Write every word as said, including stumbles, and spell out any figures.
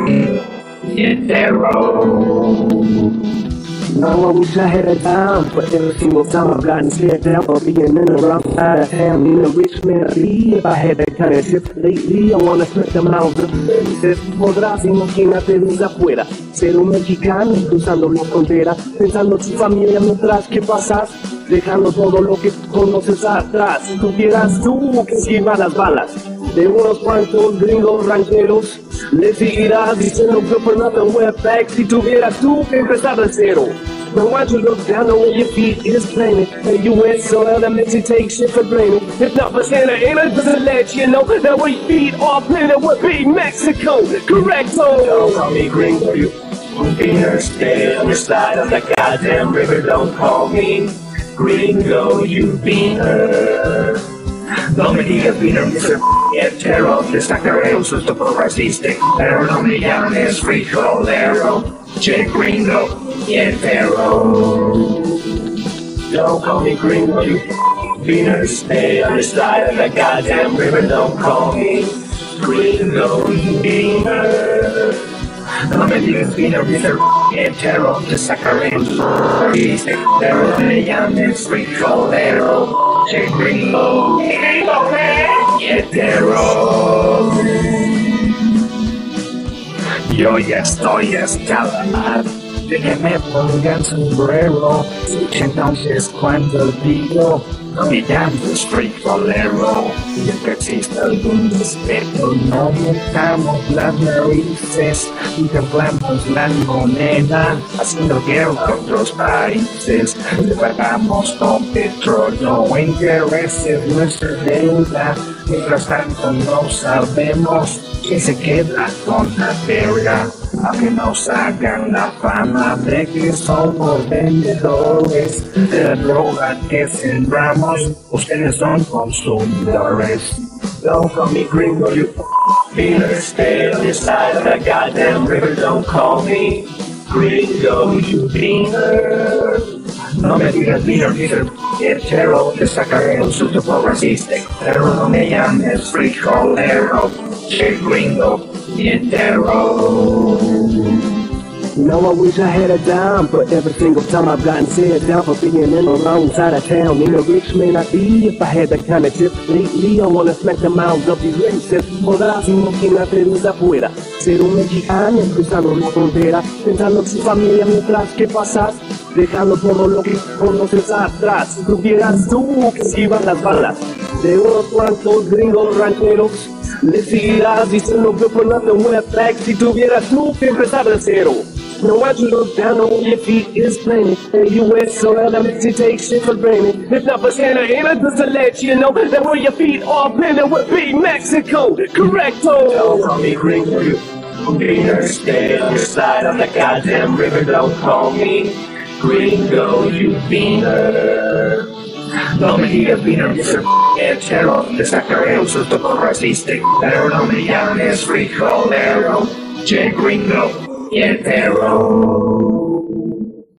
No, I wish I had a dime for every single time I've gotten scared down for being in the wrong side of town. In a rich man I'd be if I had that kind of tip. Lately I wanna smack them out of the dices, podrás imagínate desde afuera ser un mexicano cruzando la frontera, pensando en tu familia mientras que pasas, dejando todo lo que conoces atrás. Tuvieras tú que esquivar las balas de unos cuantos gringos rancheros, le seguirás diciendo que for nothing went back si tuvieras tú que empezar de cero. Now why you look down on where your feet is planted? The U S soil that makes you take shit for granted. If not for Santa Ana, doesn't let you know that where your feet are planted would be Mexico. Correct, oh. Don't call me gringo, you beaner. Stay on the side of the goddamn river. Don't call me gringo, you beaner. No me digas beaner, mister Entero. Destacaré un susto por raciste, pero no me llames frijolero. Che gringo, entero. Don't call me gringo, you beaner. Stay on the side of the goddamn river. Don't call me gringo, you beaner. No me digas beaner, mister Entero. Destacaré un susto por raciste, pero no me llames frijolero. Che gringo, gringo, entero. Yo ya estoy hasta la mar de que me pongan sombrero. Entonces cuando digo no me llames frijolero, y que existe algún respeto, no metamos las narices y templamos la moneda, haciendo guerra a otros países. Le pagamos con petróleo o intereses nuestra deuda. Mientras tanto no sabemos que se queda con la verga, aunque nos hagan la fama de que somos vendedores de la droga que sembramos. Ustedes son consumidores. Don't call me gringo, you beaner. Stay on the side of the goddamn river. Don't call me gringo, you beaner. No me digas beaner, mister Entero. Te sacaré un susto por raciste, pero no me llames frijolero. Che gringo, entero. No, I wish I had a dime for every single time I've gotten said down for being in the wrong side of town. In a rich man I'd be if I had that kind of tip. Lately I wanna smack the mouths of these racists. Podrás imagínate desde afuera ser un mexicano cruzando la frontera, pensando en su familia mientras que pasas, dejando todo lo que conoces atrás. Tuvieras tú que esquivar las balas de unos cuantos gringos rancheros, le seguirás diciendo que for nothing went back si tuvieras tú que empezar de cero. Now why you look down on where your feet is planted? The U S soil that makes you take shit for granted. If not for Santa Ana, doesn't let you know that where your feet are planted would be Mexico. Correcto. Don't call me gringo, you beaner. Stay on the side of the goddamn river. Don't call me gringo, you beaner. No me digas beaner, mister Entero. Te sacaré un susto por raciste, pero no me llames frijolero. Che gringo, entero.